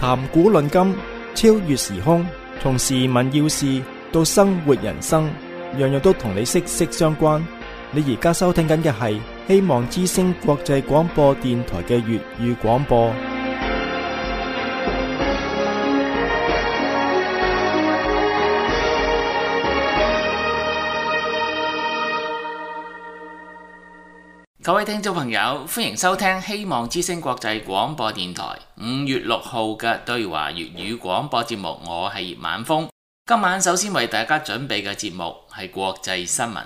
談古論今，超越時空，從時聞要事到生活人生，樣樣都同你息息相關。你而家收聽緊嘅係希望之聲國際廣播電台嘅粵語廣播。 各位聽眾朋友，歡迎收聽希望之聲國際廣播電台5月6號嘅對華粵語廣播節目，我係葉晚風。今晚首先為大家準備嘅節目係國際新聞。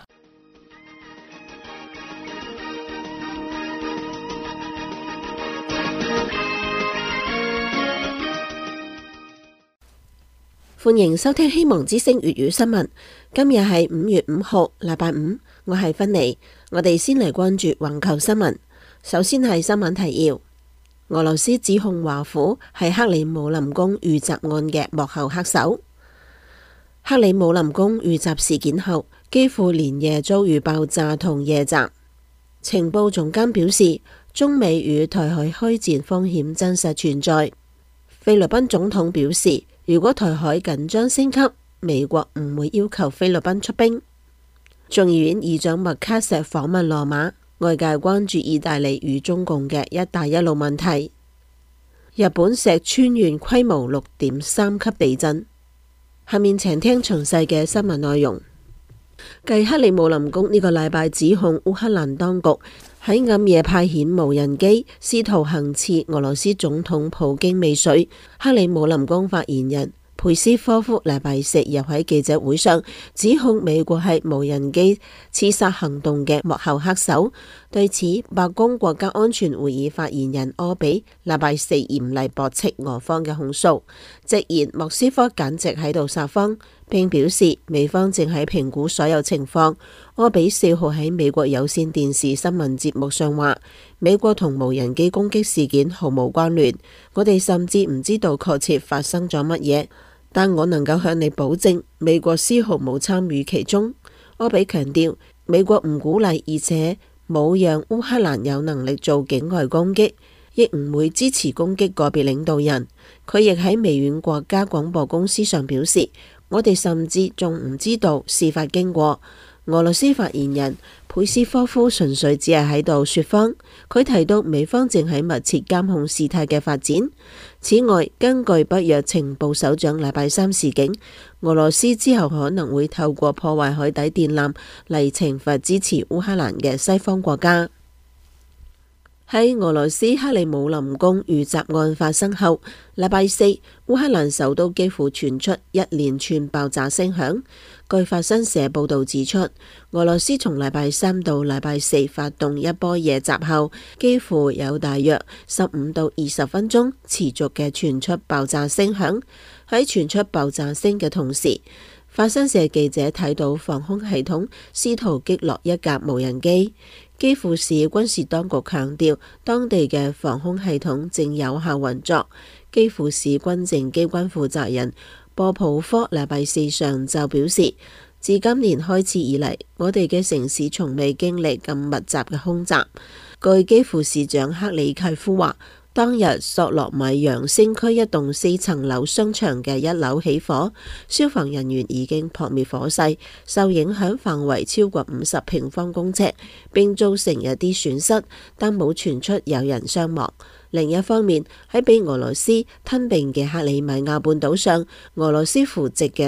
歡迎收聽希望之聲粵語新聞。今日係5月5號，禮拜五，我係芬妮。我哋先嚟關注環球新聞。首先係新聞提要：俄羅斯指控華府係克里姆林宮遇襲案嘅幕後黑手。克里姆林宮遇襲事件後，幾乎連夜遭遇爆炸同夜襲。情報總監表示，中美與台海開戰風險真實存在。菲律賓總統表示，如果台海緊張升級，美國唔會要求菲律賓出兵。眾議院議長麥卡錫訪問羅馬，外界關注意大利與中共嘅一帶一路問題。日本石川縣規模6.3級地震。下面請聽詳細嘅新聞內容。繼克里姆林宮呢個禮拜指控烏克蘭當局喺暗夜派遣無人機試圖行刺俄羅斯總統普京未遂，克里姆林宮發言人佩斯科夫禮拜四又喺記者會上指控美國係無人機刺殺行動嘅幕後黑手。對此，白宮國家安全會議發言人柯比禮拜四嚴厲駁斥俄方嘅控訴，直言莫斯科簡直喺度撒謊，並表示美方正喺評估所有情況。柯比4號喺美國有線電視新聞節目上話，美國同無人機攻擊事件毫無關聯，我哋甚至唔知道確切發生咗乜嘢，但我能夠向你保證，美國絲毫冇參與其中。柯比強調，美國唔鼓勵而且冇讓烏克蘭有能力做境外攻擊，亦唔會支持攻擊個別領導人。佢亦喺微軟國家廣播公司上表示，我哋甚至仲唔知道事發經過。俄羅斯發言人佩斯科夫純粹只係喺度說謊。佢提到美方正喺密切監控事態嘅發展。此外，根據北約情報首長禮拜三示警，俄羅斯之後可能會透過破壞海底電纜嚟懲罰支持烏克蘭嘅西方國家。喺俄羅斯克里姆林宮遇襲案發生後，禮拜四，烏克蘭首都幾乎傳出一連串爆炸聲響。據法新社報導指出，俄羅斯從禮拜三到禮拜四發動一波夜襲後，幾乎有大約15到20分鐘持續嘅傳出爆炸聲響。喺傳出爆炸聲嘅同時，法新社記者睇到防空系統試圖擊落一架無人機。基輔市軍事當局強調，當地嘅防空系統正有效運作。基輔市軍政機關負責人波普科禮拜四上晝表示，自今年開始以嚟，我哋嘅城市從未經歷咁密集嘅空襲。據基輔市長克里契夫話，當日索洛米揚星區一棟4層樓商場嘅1樓起火，消防人員已經撲滅火勢，受影響範圍超過50平方公尺，並造成一啲損失，但冇傳出有人傷亡。另一方面，喺被俄羅斯吞併嘅克里米亞半島上，俄羅斯扶植嘅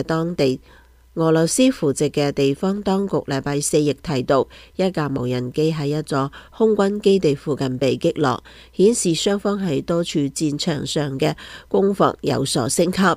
地方當局禮拜四亦提到，一架無人機喺一座空軍基地附近被擊落，顯示雙方喺多處戰場上嘅攻防有所升級。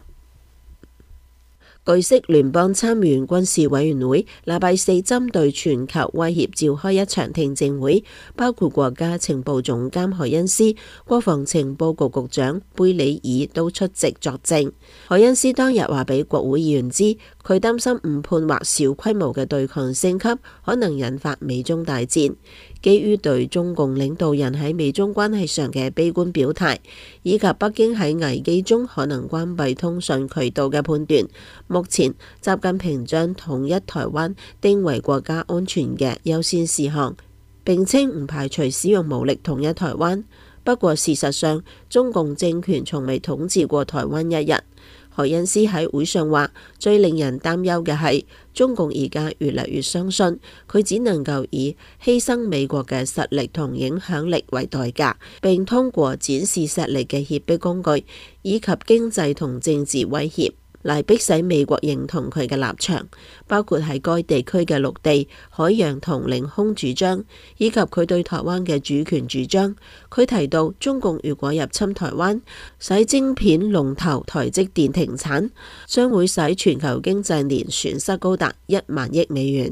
據悉，聯邦參議院軍事委員會禮拜四針對全球威脅召開一場聽證會，包括國家情報總監海恩斯、國防情報局局長貝里爾都出席作證。海恩斯當日話俾國會議員知，佢擔心誤判或小規模嘅對抗升級可能引發美中大戰。基於對中共領導人喺美中關係上嘅悲觀表態，以及北京喺危機中可能關閉通訊渠道嘅判斷，目前習近平將統一台灣定為國家安全嘅優先事項，並稱唔排除使用武力統一台灣。 不過事實上，中共政權從未統治過台灣一日。何恩斯喺會上話，最令人擔憂嘅係中共而家越嚟越相信佢只能夠以犧牲美國嘅實力同影響力為代價，並通過展示實力嘅脅迫工具以及經濟同政治威脅嚟迫使美國認同佢嘅立場，包括喺該地區嘅陸地、海洋同領空主張，以及佢對台灣嘅主權主張。佢提到，中共如果入侵台灣，使晶片龍頭台積電停產，將會使全球經濟年損失高達1萬億美元。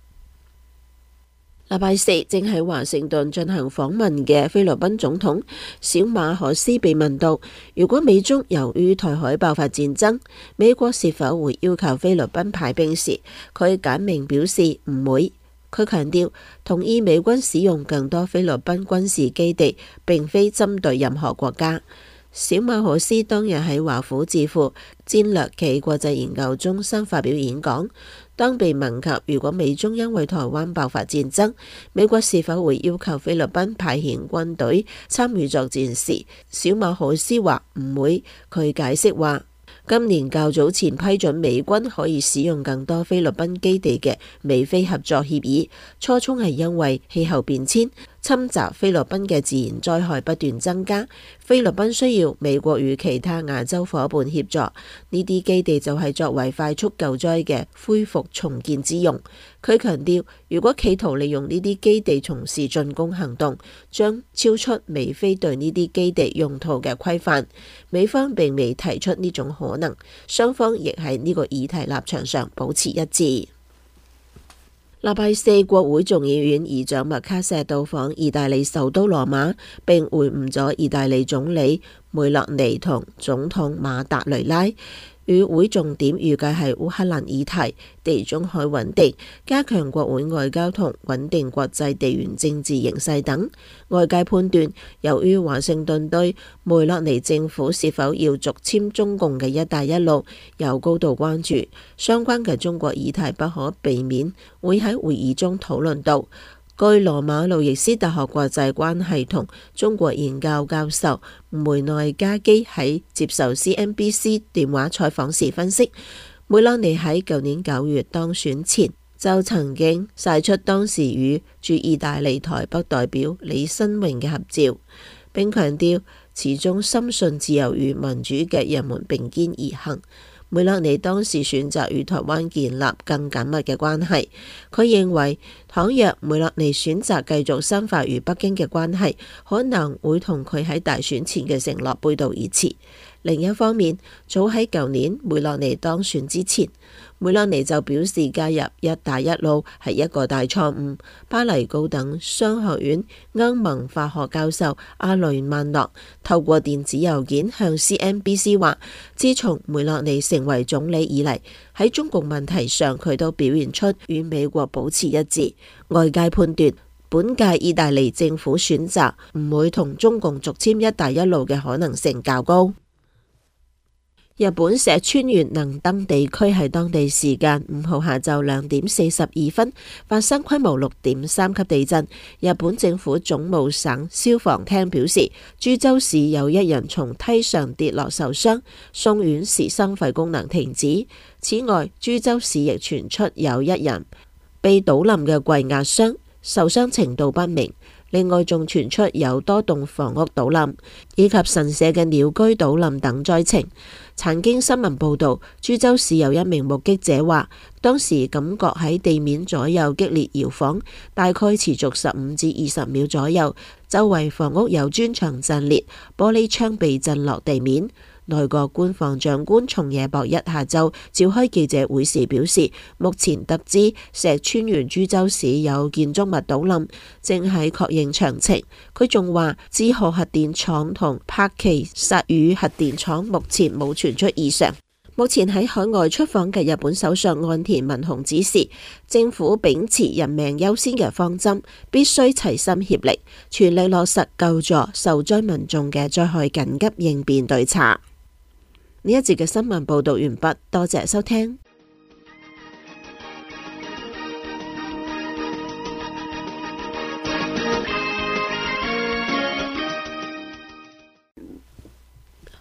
禮拜四正喺華盛頓進行訪問嘅菲律賓總統小馬可斯被問到，如果美中由於台海爆發戰爭，美國是否會要求菲律賓派兵時，佢簡明表示唔會。佢強調，同意美軍使用更多菲律賓軍事基地，並非針對任何國家。小馬可斯當日喺華府智庫戰略暨國際研究中心發表演講，當被問及如果美中因為台灣爆發戰爭，美國是否會要求菲律賓派遣軍隊參與作戰時，小馬可斯話唔會。佢解釋話，今年較早前批准美軍可以使用更多菲律賓基地嘅美菲合作協議，初衷係因為氣候變遷侵襲菲律賓嘅自然災害不斷增加，菲律賓需要美國與其他亞洲夥伴協助，呢啲基地就係作為快速救災嘅恢復重建之用。佢強調，如果企圖利用呢啲基地從事進攻行動，將超出美菲對呢啲基地用途嘅規範。美方並未提出呢種可能，雙方亦喺呢個議題立場上保持一致。禮拜四，國會眾議院議長麥卡錫到訪意大利首都羅馬，並會晤咗意大利總理梅洛尼同總統馬達雷拉。與會重點預計係烏克蘭議題、地中海穩定、加強國會外交同穩定國際地緣政治形勢等。外界判斷，由於華盛頓對梅洛尼政府是否要續簽中共嘅一帶一路有高度關注，相關嘅中國議題不可避免會喺會議中討論到。據羅馬路易斯大學國際關係同中國研究教授梅內加基喺接受 CNBC 電話採訪時分析，梅洛尼喺舊年9月當選前就曾經晒出當時與駐意大利台北代表李新榮嘅合照，並強調始終深信自由與民主嘅人們並肩而行。梅洛尼當時選擇與台灣建立更緊密嘅關係。佢認為，倘若梅洛尼選擇繼續深化與北京嘅關係，可能會同佢喺大選前嘅承諾背道而馳。另一方面，早喺舊年梅洛尼當選之前，梅洛尼就表示加入一帶一路係一個大錯誤。巴黎高等商學院歐盟法學教授阿雷曼諾透過電子郵件向 CNBC 話，自從梅洛尼成為總理以嚟，喺中共問題上佢都表現出與美國保持一致。外界判斷，本屆意大利政府選擇唔會同中共續簽一帶一路嘅可能性較高。日本石川縣能登地區喺當地時間5號下晝2點42分發生規模6.3級地震。日本政府總務省消防廳表示，珠洲市有一人從梯上跌落受傷，送院時心肺功能停止。此外，珠洲市亦傳出有一人被倒冧嘅櫃壓傷，受傷程度不明。另外仲傳出有多棟房屋倒冧，以及神社嘅鳥居倒冧等災情。曾經新聞報道，珠洲市有一名目擊者話，當時感覺喺地面左右激烈搖晃，大概持續15至20秒左右，周圍房屋有磚牆震裂，玻璃窗被震落地面。內閣官房長官松野博一下晝召開記者會時表示，目前得知石川縣珠洲市有建築物倒冧，正喺確認詳情。佢仲話，志賀核電廠同柏崎薩宇核電廠目前冇傳出異常。目前喺海外出訪嘅日本首相岸田文雄指示，政府秉持人命優先嘅方針，必須齊心協力，全力落實救助受災民眾嘅災害緊急應變對策。呢一節嘅新聞報道完畢，多謝收聽。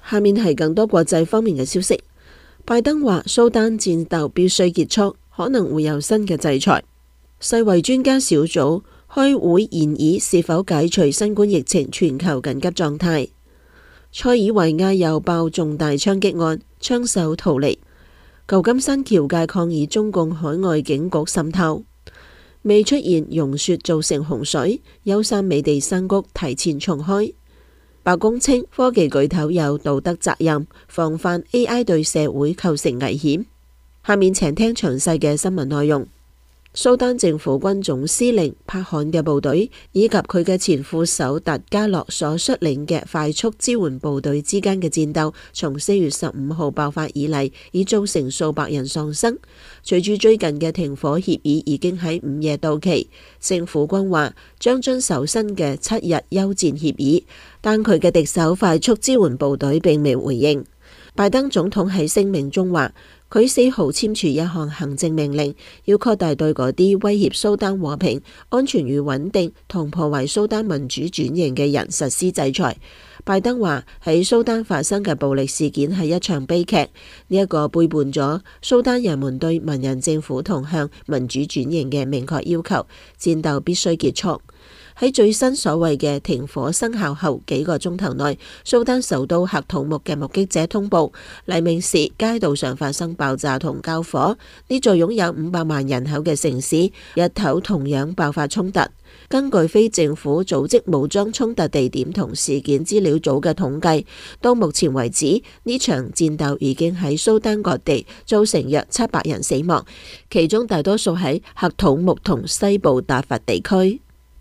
下面係更多國際方面嘅消息。拜登話蘇丹戰鬥必須結束，可能會有新嘅制裁。世衛專家小組開會研議是否解除新冠疫情全球緊急狀態。塞爾維亞又爆重大槍擊案，槍手逃離。舊金山橋界抗議中共海外警局滲透。未出現融雪造成洪水，優山美地山谷提前重開。白宮稱科技巨頭有道德責任防範 AI 對社會構成危險。下面請聽詳細嘅新聞內容。蘇丹政府軍總司令柏罕嘅部隊以及佢嘅前副手達加洛所率領嘅快速支援部隊之間嘅戰鬥，從4月15號爆發以嚟，已造成數百人喪生。隨住最近嘅停火協議已經喺午夜到期，政府軍話將遵守新嘅7日休戰協議，但佢嘅敵手快速支援部隊並未回應。拜登總統喺聲明中話，佢4號簽署一項行政命令，要擴大對嗰啲威脅蘇丹和平、安全與穩定同破壞蘇丹民主轉型嘅人實施制裁。拜登話喺蘇丹發生嘅暴力事件係一場悲劇，呢一個背叛咗蘇丹人們對文人政府同向民主轉型嘅明確要求，戰鬥必須結束。喺最新所謂嘅停火生效後幾個鐘頭內，蘇丹首都喀土穆嘅目擊者通報，黎明時街道上發生爆炸同交火。呢座擁有500萬人口嘅城市，日頭同樣爆發衝突。根據非政府組織武裝衝突地點同事件資料組嘅統計，到目前為止，呢場戰鬥已經喺蘇丹各地造成約700人死亡，其中大多數喺喀土穆同西部達佛地區。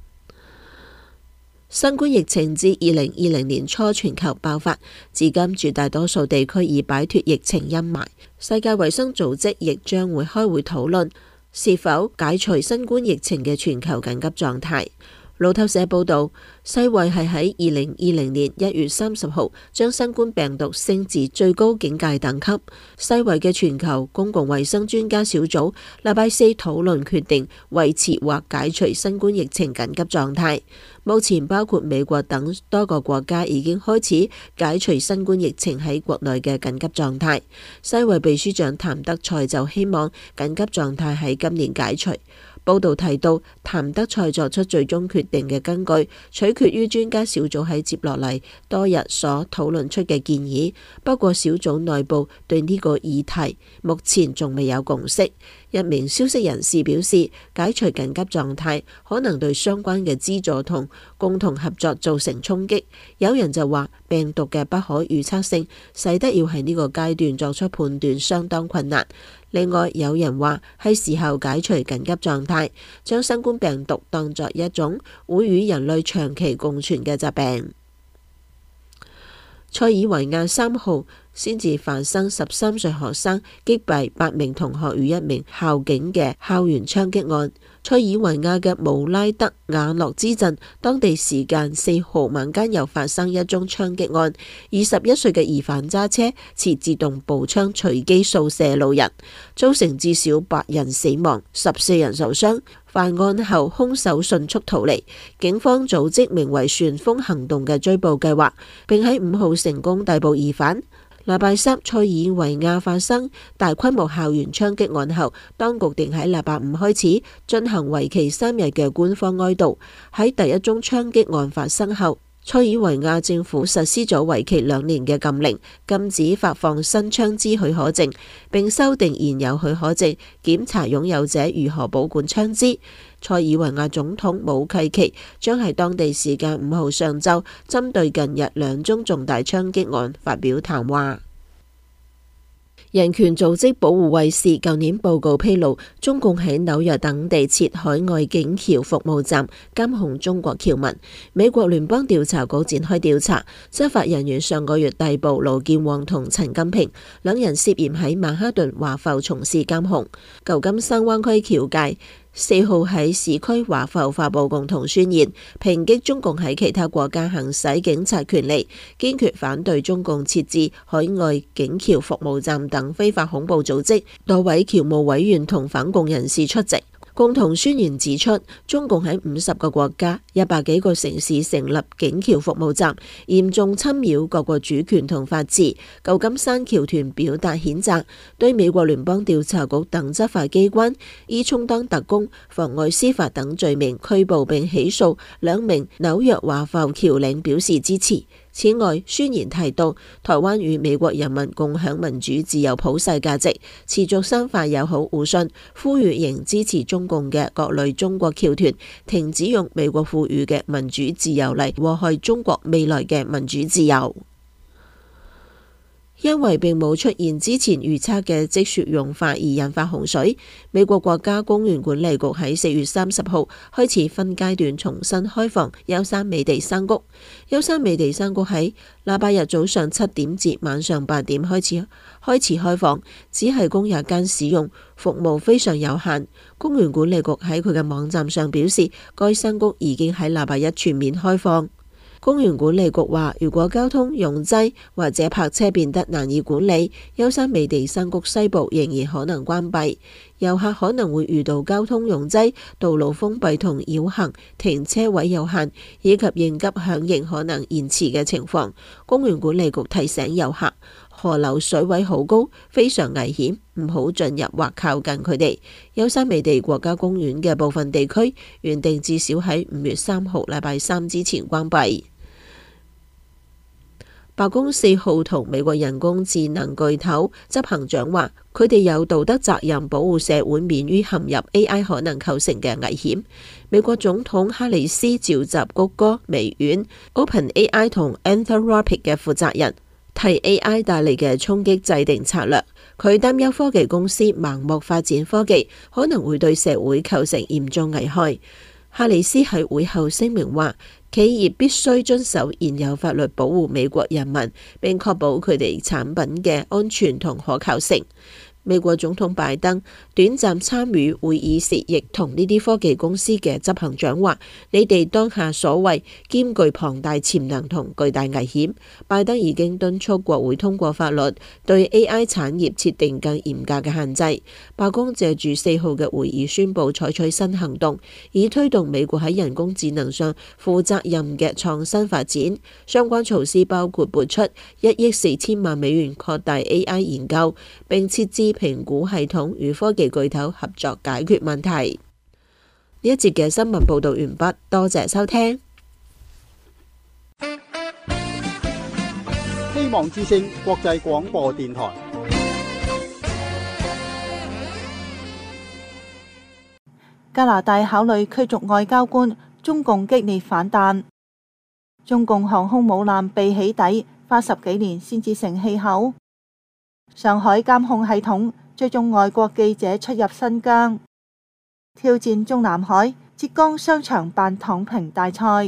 新冠疫情自2020年初全球爆發，至今絕大多數地區已擺脫疫情陰霾。世界衛生組織亦將會開會討論是否解除新冠疫情嘅全球緊急狀態。路透社報導，世衛係喺2020年1月30號將新冠病毒升至最高警戒等級。世衛嘅全球公共衛生專家小組禮拜四討論決定維持或解除新冠疫情緊急狀態。目前包括美國等多個國家已經開始解除新冠疫情喺國內嘅緊急狀態。世衛秘書長譚德塞就希望緊急狀態喺今年解除。報道提到，譚德塞作出最終決定嘅根據取決於專家小組喺接落嚟多日所討論出嘅建議。不過小組內部對呢個議題目前仲未有共識。一名消息人士表示，解除緊急狀態可能對相關嘅資助同共同合作造成衝擊。有人就話病毒嘅不可預測性使得要喺呢個階段作出判斷相當困難。另外有人話係時候解除緊急狀態，將新冠病毒當作一種會與人類長期共存嘅疾病。塞爾維亞3號先至發生13歲學生擊斃8名同學與1名校警嘅校園槍擊案。塞爾維亞嘅姆拉德瓦諾茲鎮當地時間4號晚間又發生一宗槍擊案，21歲嘅疑犯揸車持自動步槍隨機掃射路人，造成至少8人死亡、14人受傷。犯案後，兇手迅速逃離。警方組織名為旋風行動嘅追捕計劃，並喺5號成功逮捕疑犯。禮拜三，塞爾維亞發生大規模校園槍擊案後，當局定喺禮拜5開始進行為期3日嘅官方哀悼。喺第一宗槍擊案發生後，塞爾維亞政府實施咗為期2年嘅禁令，禁止發放新槍支許可證，並修訂現有許可證，檢查擁有者如何保管槍支。塞爾維亞總統武契奇將喺當地時間5號上晝針對近日2宗重大槍擊案發表談話。人權組織保護衛士舊年報告披露，中共喺紐約等地設海外警僑服務站監控中國僑民。美國聯邦調查局展開調查，執法人員上個月逮捕盧建旺同陳金平兩人，涉嫌喺曼哈頓華埠從事監控。舊金山灣區僑界4號喺市區華埠發佈共同宣言，抨擊中共喺其他國家行使警察權力，堅決反對中共設置海外警僑服務站等非法恐怖組織。多位僑務委員同反共人士出席。 共同宣言指出，中共喺50個國家、100幾個城市成立警僑服務站，嚴重侵擾各國主權同法治。舊金山僑團表達譴責，對美國聯邦調查局等執法機關以充當特工、妨礙司法等罪名拘捕並起訴2名紐約華埠僑領表示支持。此外，宣言提到，台灣與美國人民共享民主自由普世價值，持續深化友好互信，呼籲仍支持中共嘅各類中國僑團停止用美國賦予嘅民主自由嚟禍害中國未來嘅民主自由。因為並冇出現之前預測嘅積雪融化而引發洪水，美國國家公園管理局喺4月30號開始分階段重新開放優山美地山谷。優山美地山谷喺禮拜日早上7點至晚上8點開始開放，只係供日間使用，服務非常有限。公園管理局喺佢嘅網站上表示，該山谷已經喺禮拜一全面開放。公園管理局話，如果交通擁擠或者泊車變得難以管理，優山美地山谷西部仍然可能關閉。遊客可能會遇到交通擁擠、道路封閉同繞行、停車位有限以及應急響應可能延遲嘅情況。公園管理局提醒遊客，河流水位好高，非常危險，唔好進入或靠近佢哋。優山美地國家公園嘅部分地區原定至少喺5月3號禮拜三之前關閉。白宮4號同美國人工智能巨頭執行長話，佢哋有道德責任保護社會免於陷入 AI 可能構成嘅危險。美國總統哈里斯召集谷歌、微軟、OpenAI 同 Anthropic 嘅負責人，替 AI 帶嚟嘅衝擊制定策略。佢擔憂科技公司盲目發展科技，可能會對社會構成嚴重危害。哈里斯喺會後聲明話，企業必須遵守現有法律，保護美國人民，並確保佢哋產品嘅安全同可靠性。美國總統拜登短暫參與會議時，亦同呢啲科技公司嘅執行長話：你哋當下所為兼具龐大潛能同巨大危險。拜登已經敦促國會通過法律，對 AI 產業設定更嚴格嘅限制。白宮借住4號嘅會議宣布採取新行動，以推動美國喺人工智能上負責任嘅創新發展。相關措施包括撥出1億4千萬美元擴大 AI 研究，並設置評估系統與科技巨頭合作解決問題。呢一節嘅新聞報道完畢，多謝收聽。 希望之聲國際廣播電台。 加拿大考慮驅逐外交官，中共激烈反彈。中共航空母艦被起底，花10幾年先至成氣候。上海監控系統追蹤外國記者出入新疆。挑戰中南海，浙江商場辦躺平大賽。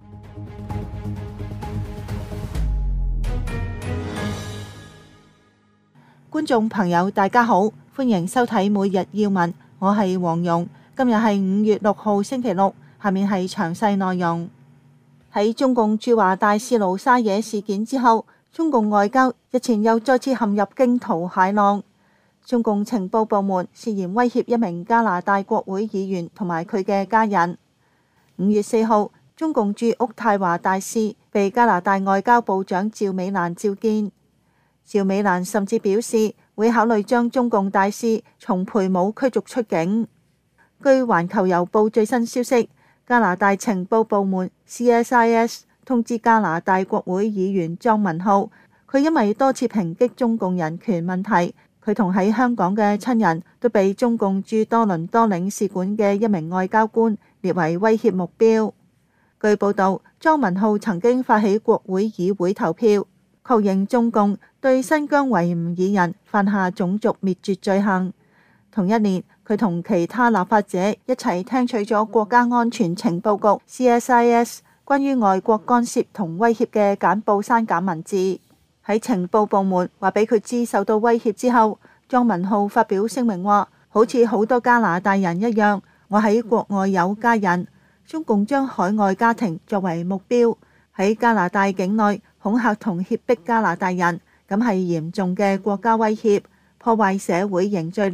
觀眾朋友大家好，歡迎收睇每日要聞，我係黃蓉。今日係5月6號星期六，下面係詳細內容。喺中共駐華大使盧沙野事件之後，中共外交日前又再次陷入驚濤駭浪。中共情報部門涉嫌威脅一名加拿大國會議員同埋佢嘅家人。5月4號，中共駐渥太華大使被加拿大外交部長趙美蘭召見。趙美蘭甚至表示會考慮將中共大使從培武驅逐出境。據環球郵報最新消息，加拿大情報部門 CSIS 通知加拿大國會議員莊文浩，佢因為多次抨擊中共人權問題，佢同喺香港嘅親人都被中共駐多倫多領事館嘅一名外交官列為威脅目標。據報道，莊文浩曾經發起國會議會投票，確認中共對新疆維吾爾人犯下種族滅絕罪行。同一年，佢同其他立法者一齊聽取咗國家安全情報局 CSIS 關於外國干涉同威脅嘅簡報刪減文字。喺情報部門話俾佢知受到威脅之後，莊文浩發表聲明話：好似好多加拿大人一樣，我喺國外有家人，中共將海外家庭作為目標，喺加拿大境內恐嚇同脅迫加拿大人，咁係嚴重嘅國家威脅，破壞社會凝聚力，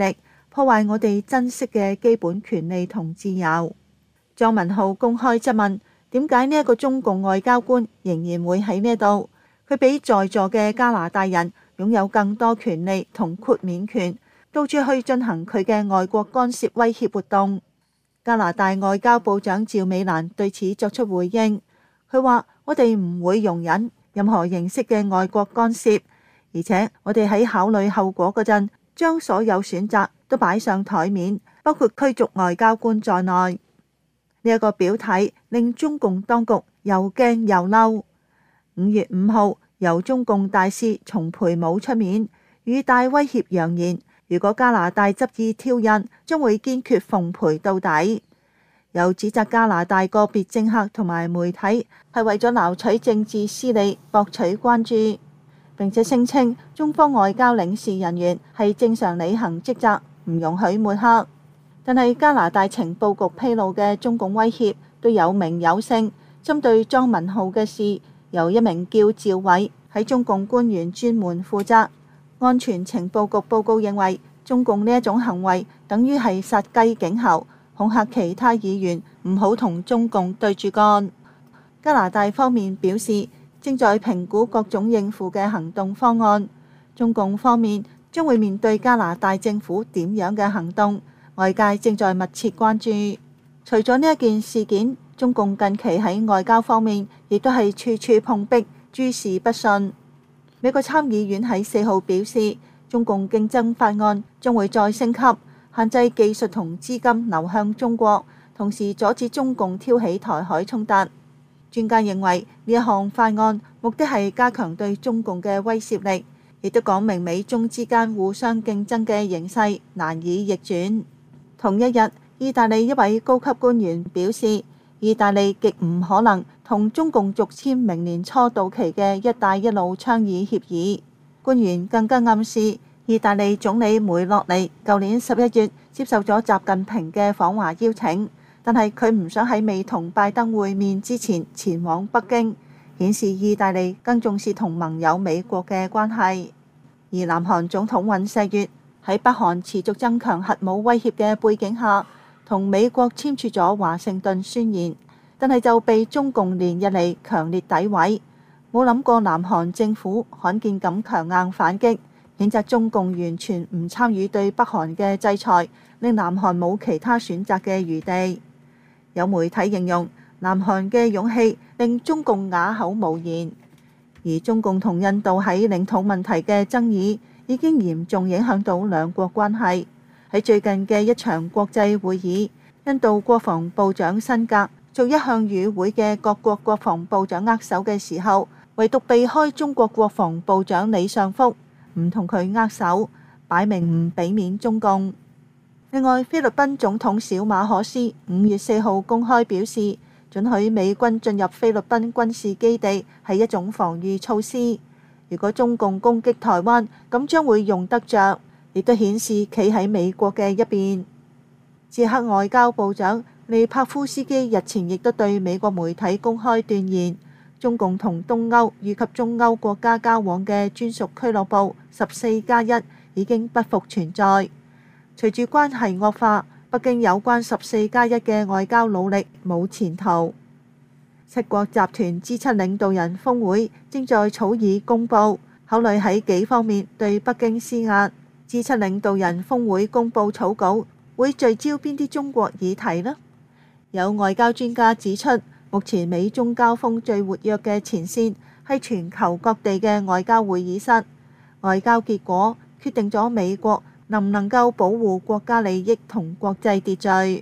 破壞我哋珍惜嘅基本權利同自由。莊文浩公開質問，點解呢一個中共外交官仍然會喺呢度？佢比在座嘅加拿大人擁有更多權利同豁免權，到處去進行佢嘅外國干涉威脅活動。加拿大外交部長趙美蘭對此作出回應，佢話：我哋唔會容忍任何形式嘅外國干涉，而且我哋喺考慮後果嗰陣，將所有選擇都擺上台面，包括驅逐外交官在內。呢一個表態令中共當局又驚又嬲。5月5號，由中共大使叢培武出面，語帶威脅揚言，如果加拿大執意挑釁，將會堅決奉陪到底。又指責加拿大個別政客同埋媒體係為咗撈取政治私利，博取關注，並且聲稱中方外交領事人員係正常履行職責，唔容許抹黑。但係加拿大情報局披露嘅中共威脅都有名有姓，針對莊文浩嘅事，由一名叫趙偉喺中共官員專門負責。安全情報局報告認為，中共呢一種行為等於係殺雞儆猴，恐嚇其他議員唔好同中共對住幹。加拿大方面表示，正在評估各種應付嘅行動方案。中共方面將會面對加拿大政府點樣嘅行動，外界正在密切關注。除咗呢一件事件，中共近期喺外交方面亦都係處處碰壁，諸事不順。美國參議院喺4號表示，中共競爭法案將會再升級，限制技術同資金流向中國，同時阻止中共挑起台海衝突。專家認為呢一項法案目的係加強對中共嘅威懾力，亦都講明美中之間互相競爭嘅形勢難以逆轉。同一日，意大利一位高級官員表示，意大利極唔可能同中共續簽明年初到期嘅一帶一路倡議協議。官員更加暗示，意大利總理梅洛尼舊年11月接受咗習近平嘅訪華邀請，但係佢唔想喺未同拜登會面之前前往北京，顯示意大利更重視同盟友美國嘅關係。而南韓總統尹錫悅喺北韓持續增強核武威脅嘅背景下，同美國簽署咗華盛頓宣言，但係就被中共連日嚟強烈詆毀。冇諗過南韓政府罕見咁強硬反擊，譴責中共完全唔參與對北韓嘅制裁，令南韓冇其他選擇嘅餘地。有媒體形容南韓嘅勇氣令中共啞口無言。而中共同印度喺領土問題嘅爭議已經嚴重影響到兩國關係。喺最近嘅一場國際會議，印度國防部長辛格逐一向與會嘅各國國防部長握手嘅時候，唯獨避開中國國防部長李尚福，唔同佢握手，擺明唔俾面中共。另外，菲律賓總統小馬可斯5月4號公開表示，准許美軍進入菲律賓軍事基地係一種防禦措施。如果中共攻擊台灣，咁將會用得着，亦都顯示企喺美國嘅一邊。捷克外交部長利帕夫斯基日前亦都對美國媒體公開斷言，中共同東歐以及中歐國家交往嘅專屬俱樂部14+1已經不復存在。隨住關係惡化，北京有關14+1嘅外交努力冇前途。七國集團 G7 領導人峰會正在草擬公報，考慮喺幾方面對北京施壓。G7 領導人峰會公佈草稿會聚焦邊啲中國議題呢？有外交專家指出，目前美中交鋒最活躍嘅前線係全球各地嘅外交會議室，外交結果決定咗美國能唔能夠保護國家利益同國際秩序。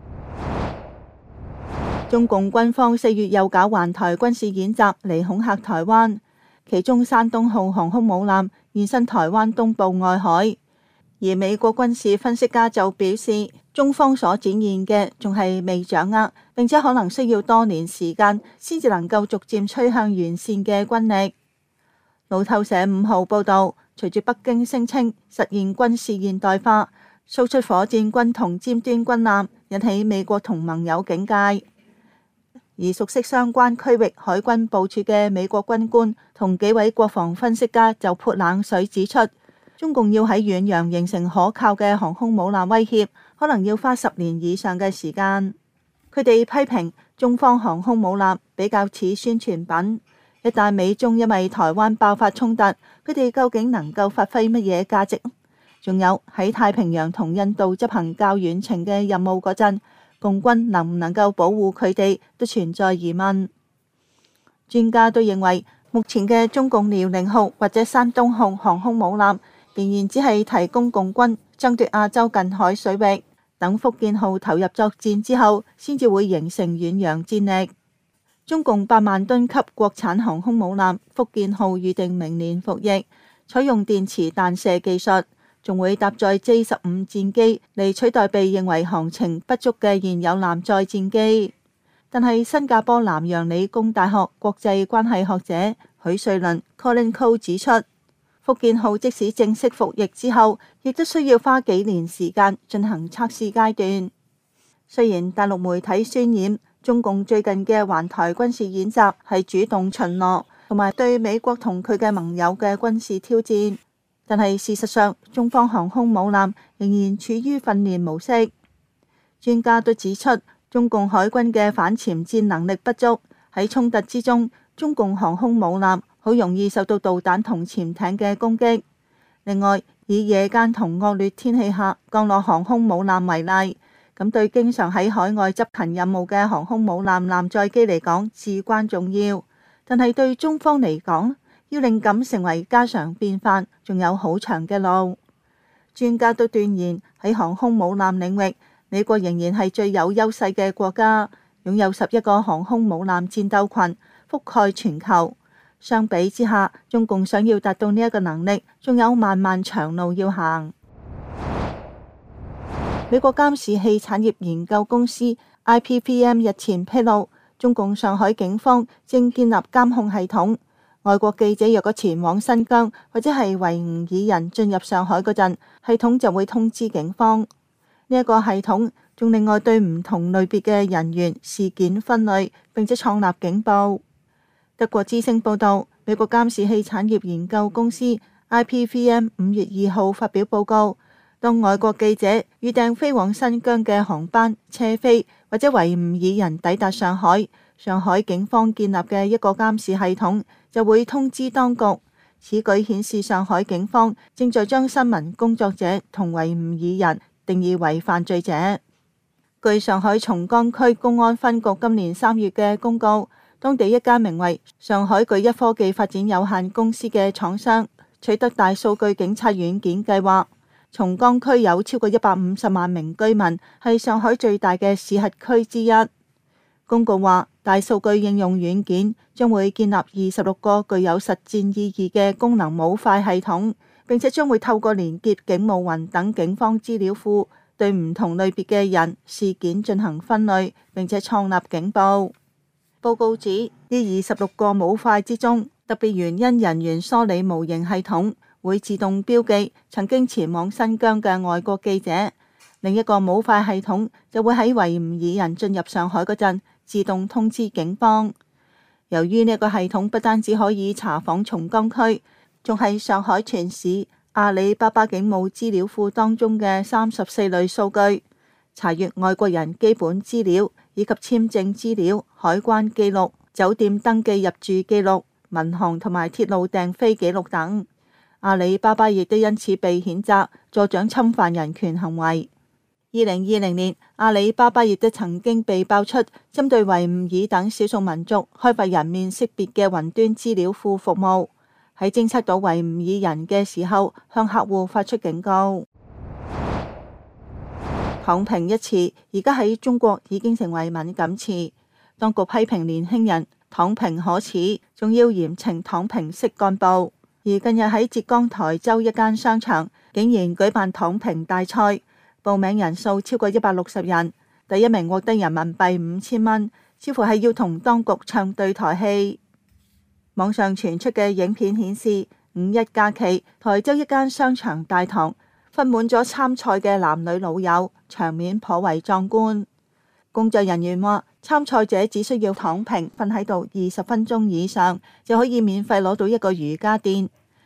中共軍方4月又搞環台軍事演習嚟恐嚇台灣，其中山東號航空母艦現身台灣東部外海。而美國軍事分析家就表示，中方所展現嘅仲係未掌握，並且可能需要多年時間先至能夠逐漸趨向完善嘅軍力。路透社5號報道，隨住北京聲稱實現軍事現代化，掃出火箭軍同尖端軍艦，引起美國同盟友警戒。而熟悉相關區域海軍部署嘅美國軍官同幾位國防分析家就潑冷水指出， 中共要喺遠洋形成可靠嘅航空母艦威脅，可能要花10年以上嘅時間。佢哋批評中方航空母艦比較似宣傳品，一旦美中因為台灣爆發衝突，佢哋究竟能夠發揮乜嘢價值？仲有喺太平洋同印度執行較遠程嘅任務嗰陣，共軍能唔能夠保護佢哋，都存在疑問。專家都認為，目前嘅中共遼寧號或者山東號航空母艦仍然只係提供共軍爭奪亞洲近海水域，等福建號投入作戰之後，先至會形成遠洋戰力。中共8萬噸級國產航空母艦福建號預定明年服役，採用電磁彈射技術，仲會搭載 J-15戰機嚟取代被認為航程不足嘅現有艦載戰機。但係新加坡南洋理工大學國際關係學者許瑞麟 Colin Cole 指出，福建號即使正式服役之後，亦都需要花幾年時間進行測試階段。雖然大陸媒體渲染中共最近嘅環台軍事演習係主動巡邏，同埋對美國同佢嘅盟友嘅軍事挑戰，但係事實上，中方航空母艦仍然處於訓練模式。專家都指出，中共海軍嘅反潛戰能力不足，喺衝突之中，中共航空母艦好容易受到導彈同潛艇嘅攻擊。另外，以夜間同惡劣天氣下降落航空母艦為例，咁對經常喺海外執勤任務嘅航空母艦艦載機嚟講至關重要。但係對中方嚟講，要令咁成為家常便飯，仲有好長嘅路。專家都斷言喺航空母艦領域，美國仍然係最有優勢嘅國家，擁有11個航空母艦戰鬥群，覆蓋全球。相比之下，中共想要達到呢一個能力，仲有漫漫長路要行。美國監視器產業研究公司 IPPM 日前披露，中共上海警方正建立監控系統，外國記者若果前往新疆或者係維吾爾人進入上海嗰陣，系統就會通知警方。呢一個系統仲另外對唔同類別嘅人員事件分類，並且創立警報。德國之聲報道，美國監視器產業研究公司 IPPM 5月2號發表報告，當外國記者預訂飛往新疆嘅航班、車飛或者維吾爾人抵達上海，上海警方建立嘅一個監視系統就會通知當局。此舉顯示上海警方正在將新聞工作者同維吾爾人定義為犯罪者。據上海松江區公安分局今年3月嘅公告，當地一家名為上海巨一科技發展有限公司嘅廠商取得大數據警察軟件計劃。松江區有超過150萬名居民，係上海最大嘅市轄區之一。公告話，大數據應用軟件將會建立26個具有實戰意義嘅功能模塊系統，並且將會透過連結警務雲等警方資料庫，對唔同類別嘅人事件進行分類，並且創立警報。報告指，呢26個模塊之中，特別原因人員梳理模型系統會自動標記曾經前往新疆嘅外國記者，另一個模塊系統就會喺維吾爾人進入上海嗰陣自動通知警方。由於呢個系統不單止可以查訪松江區，仲係上海全市阿里巴巴警務資料庫當中嘅34類數據，查閱外國人基本資料以及簽證資料、海關記錄、酒店登記入住記錄、民航同埋鐵路訂飛記錄等。阿里巴巴亦都因此被譴責助長侵犯人權行為。2020年，阿里巴巴亦都曾經被爆出針對維吾爾等少數民族開發人面識別嘅雲端資料庫服務，喺偵測到維吾爾人嘅時候向客戶發出警告。躺平一詞而家喺中國已經成為敏感詞，當局批評年輕人躺平可恥，仲要嚴懲躺平式幹部。而近日喺浙江台州一間商場竟然舉辦躺平大賽，報名人數超過160人，第一名獲得人民幣5000蚊，似乎係要同當局唱對台戲。網上傳出嘅影片顯示，5·1假期台州一間商場大堂瞓滿咗參賽嘅男女老幼，場面頗為壯觀。工作人員話，參賽者只需要躺平瞓喺度20分鐘以上，就可以免費攞到一個瑜伽墊。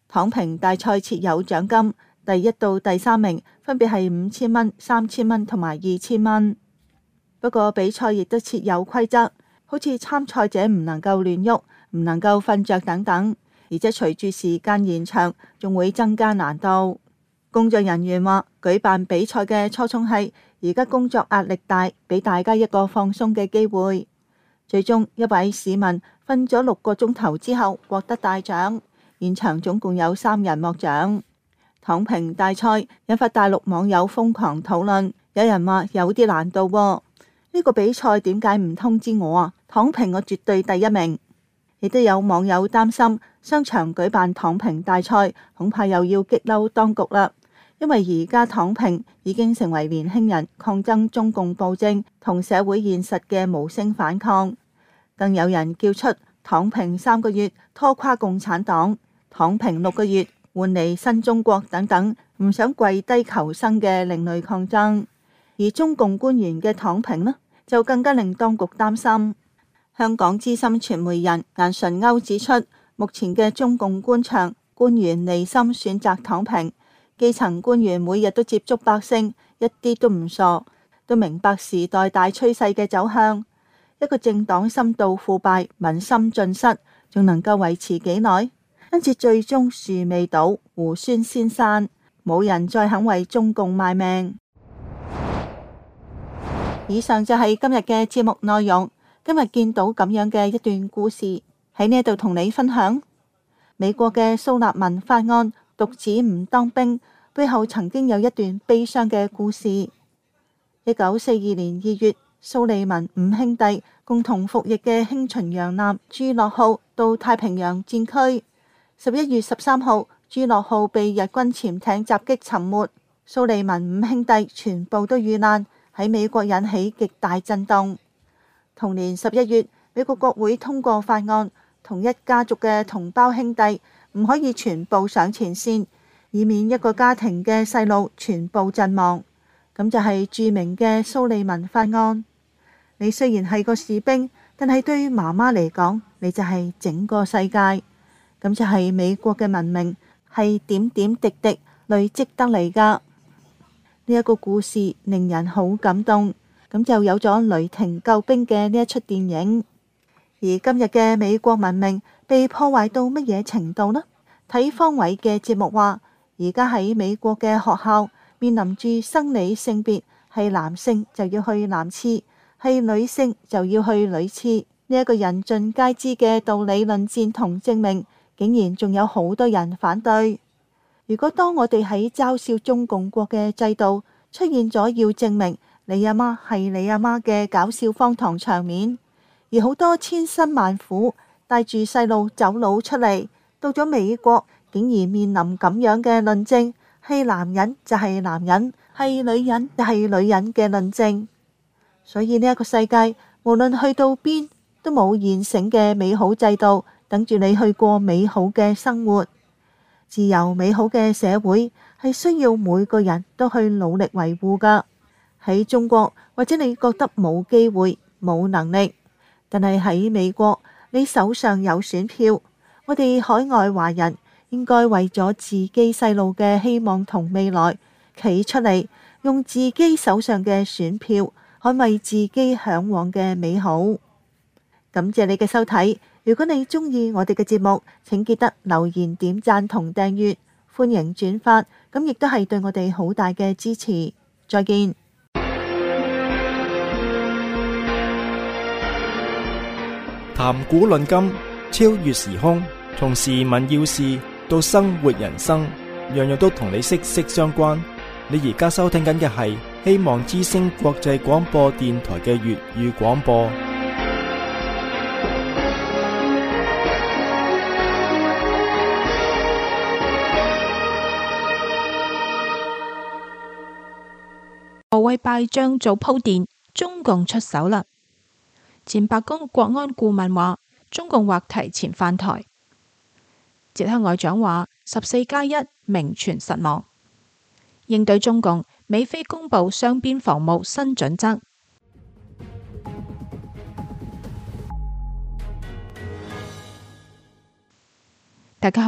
躺平大賽設有獎金，第1到第3名分別係5000蚊、3000蚊同埋2000蚊。不過比賽亦都設有規則，好似參賽者唔能夠亂喐，唔能夠瞓着等等，而且隨住時間延長，仲會增加難度。工作人員話，舉辦比賽嘅初衷係而家工作壓力大，俾大家一個放鬆嘅機會。最終一位市民瞓咗6個鐘頭之後獲得大獎，現場總共有3人獲獎。躺平大賽引發大陸網友瘋狂討論，有人話有啲難度喎，呢個比賽點解唔通知我啊？躺平我絕對第1名。亦都有網友擔心商場舉辦躺平大賽，恐怕又要激嬲當局啦。因為而家躺平已經成為年輕人抗爭中共暴政同社會現實嘅無聲反抗。更有人叫出躺平3個月拖垮共產黨，躺平6個月換嚟新中國等等，唔想跪低求生嘅另類抗爭。而中共官員嘅躺平呢，就更加令當局擔心。香港資深傳媒人顏純鈎指出，目前嘅中共官場官員離心選擇躺平，基層官員每日都接觸百姓，一啲都唔傻，都明白時代大趨勢嘅走向。一個政黨深度腐敗，民心盡失，仲能夠維持幾耐？因此最終樹未倒，猢猻先生，冇人再肯為中共賣命。以上就係今日嘅節目內容。今日見到咁樣嘅一段故事，喺呢度同你分享。美國嘅蘇立文法案獨子唔當兵，背後曾經有一段悲傷嘅故事。1942年2月，蘇利文5兄弟共同服役嘅輕巡洋艦朱諾號到太平洋戰區。11月13號，朱諾號被日軍潛艇襲擊沉沒，蘇利文5兄弟全部都遇難，喺美國引起極大震動。同年11月，美國國會通過法案，同一家族嘅同胞兄弟唔可以全部上前線，以免一個家庭嘅細路全部陣亡。咁就係著名嘅蘇利文法案。你雖然係個士兵，但係對於媽媽嚟講，你就係整個世界。咁就係美國嘅文明係點點滴滴累積得嚟噶。呢一個故事令人好感動。咁就有咗雷霆救兵嘅呢一出電影。而今日嘅美國文明被破壞到乜嘢程度呢？睇方偉嘅節目話，而家喺美國嘅學校面臨住生理性別，係男性就要去男廁，係女性就要去女廁，呢一個人盡皆知嘅道理論戰同證明，竟然仲有好多人反對。如果當我哋喺嘲笑中共國嘅制度出現咗要證明你阿媽係你阿媽嘅搞笑荒唐場面，而好多千辛萬苦帶住細路走佬出嚟，到咗美國竟然面臨咁樣嘅論證，係男人就係男人，係女人就係女人嘅論證。所以呢一個世界無論去到邊都冇現成嘅美好制度等住你去過美好嘅生活。自由美好嘅社會係需要每個人都去努力維護噶。喺中國，或者你覺得冇機會冇能力，但係喺美國你手上有選票。我哋海外華人應該為咗自己細路嘅希望同未來企出嚟，用自己手上嘅選票捍衛自己向往嘅美好。感謝你嘅收睇。如果你中意我哋嘅節目，請記得留言、點讚同訂閱，歡迎轉發，咁亦都係對我哋好大嘅支持。再見。 談古論今，超越時空，從時聞要事到生活人生，樣樣都同你息息相關。你而家收聽緊嘅係希望之聲國際廣播電台嘅粵語廣播。 為敗仗做鋪墊，中共出手啦！前白宮國安顧問話，中共或提前犯台。捷克外長話14+1名存實亡。應對中共，美菲公布雙邊防務新準則。大家好，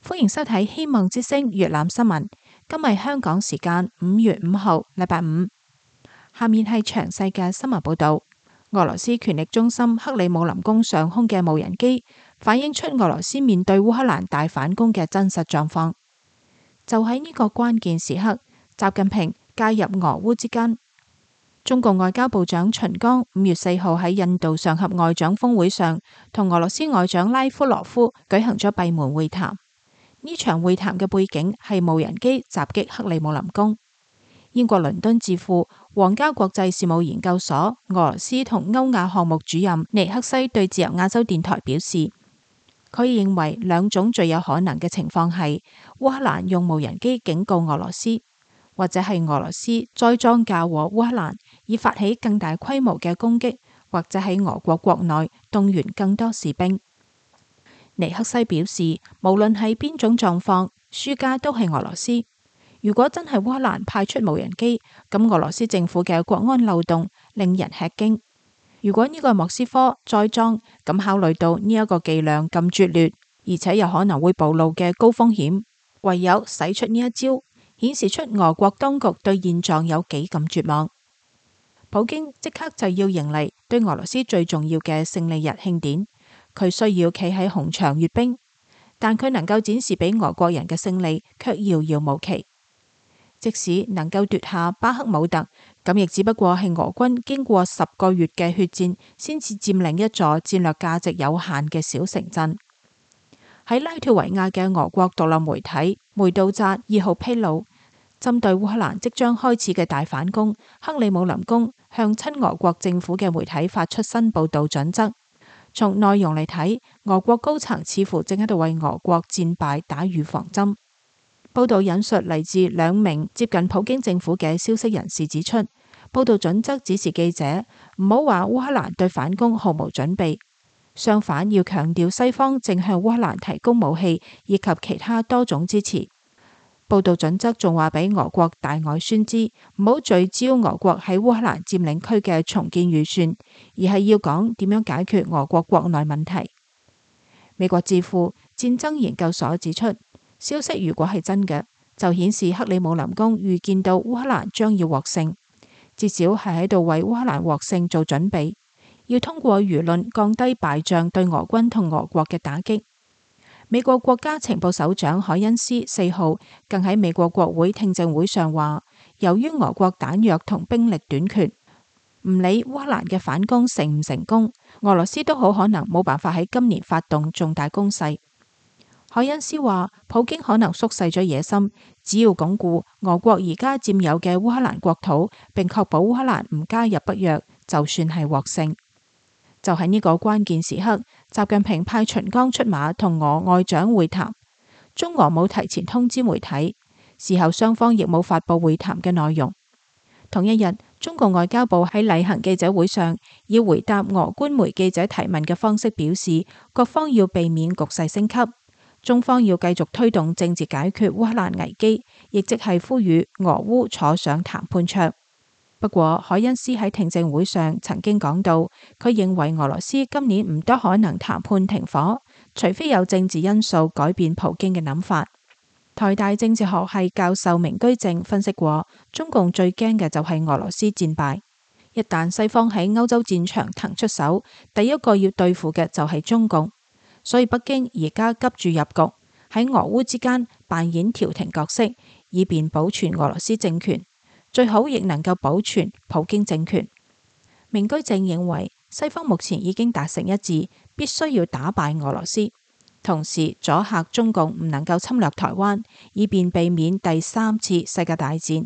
歡迎收睇希望之聲粵覽新聞。今日香港時間5月5號，禮拜五。下面係詳細嘅新聞報道。俄羅斯權力中心克里姆林宮上空嘅無人機反映出俄羅斯面對烏克蘭大反攻嘅真實狀況。就喺呢個關鍵時刻，習近平介入俄烏之間。中共外交部長秦剛5月4號喺印度上合外長峰會上，同俄羅斯外長拉夫羅夫舉行咗閉門會談。呢場會談嘅背景係無人機襲擊克里姆林宮。英國倫敦智庫皇家國際事務研究所俄羅斯同歐亞項目主任尼克西對自由亞洲電台表示，佢認為兩種最有可能嘅情況係烏克蘭用無人機警告俄羅斯，或者係俄羅斯栽贓嫁禍烏克蘭，以發起更大規模嘅攻擊，或者喺俄國國內動員更多士兵。尼克西表示，無論係邊種狀況，輸家都係俄羅斯。如果真係烏克蘭派出無人機，咁俄羅斯政府嘅國安漏洞令人吃驚。如果呢個係莫斯科栽贓，咁考慮到呢一個伎倆咁拙劣，而且有可能會暴露嘅高風險，唯有使出呢一招，顯示出俄國當局對現狀有幾咁絕望。普京即刻就要迎嚟對俄羅斯最重要嘅勝利日慶典，佢需要企喺紅場閱兵，但佢能夠展示俾俄國人嘅勝利卻遙遙無期。即使能夠奪下巴克姆特，咁亦只不過係俄軍經過10個月嘅血戰，先至佔領一座戰略價值有限嘅小城鎮。喺拉脫維亞嘅俄國獨立媒體梅杜扎2號披露，針對烏克蘭即將開始嘅大反攻，克里姆林宮向親俄國政府嘅媒體發出新報導準則。從內容嚟睇，俄國高層似乎正喺度為俄國戰敗打預防針。報道引述嚟自2名接近普京政府嘅消息人士指出，報道準則指示記者唔好話烏克蘭對反攻毫無準備，相反要強調西方正向烏克蘭提供武器以及其他多種支持。報道準則仲話俾俄國大外宣知，唔好聚焦俄國喺烏克蘭佔領區嘅重建預算，而係要講點樣解決俄國國內問題。美國智庫戰爭研究所指出，消息如果係真嘅，就顯示克里姆林宮預見到烏克蘭將要獲勝，至少係喺度為烏克蘭獲勝做準備，要通過輿論降低敗仗對俄軍同俄國嘅打擊。美國國家情報首長海恩斯4號更喺美國國會聽證會上話，由於俄國彈藥同兵力短缺，唔理烏克蘭嘅反攻成唔成功，俄羅斯都好可能冇辦法喺今年發動重大攻勢。海恩斯話，普京可能縮細咗野心，只要鞏固俄國而家佔有嘅烏克蘭國土，並確保烏克蘭唔加入北約，就算係獲勝。就喺呢個關鍵時刻，習近平派秦剛出馬同俄外長會談，中俄冇提前通知媒體，事後雙方亦冇發佈會談嘅內容。同一日，中共外交部喺例行記者會上，以回答俄官媒記者提問嘅方式表示，各方要避免局勢升級。中方要繼續推動政治解決烏克蘭危機，亦即係呼籲俄烏坐上談判桌。不過，海恩斯喺聽證會上曾經講到，佢認為俄羅斯今年唔多可能談判停火，除非有政治因素改變普京嘅諗法。台大政治學系教授明居正分析過，中共最驚嘅就係俄羅斯戰敗。一旦西方喺歐洲戰場騰出手，第一個要對付嘅就係中共。所以北京而家急住入局，喺俄烏之間扮演調停角色，以便保存俄羅斯政權，最好亦能夠保存普京政權。明居正認為，西方目前已經達成一致，必須要打敗俄羅斯，同時阻嚇中共唔能夠侵略台灣，以便避免第3次世界大戰。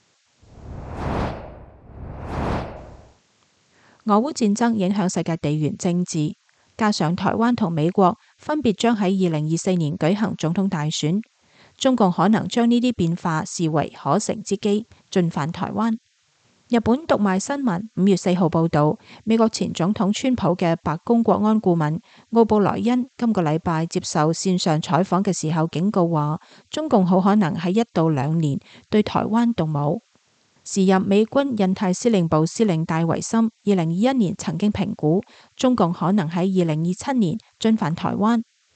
俄烏戰爭影響世界地緣政治。加上台灣同美國分別將喺2024年舉行總統大選，中共可能將呢啲變化視為可乘之機，進犯台灣。日本讀賣新聞5月4號報道，美國前總統川普嘅白宮國安顧問奧布萊恩今個禮拜接受線上採訪嘅時候警告話，中共好可能喺1到2年對台灣動武。時任美軍印太司令部司令戴維森2021年曾經評估中共可能喺2027年進犯台灣。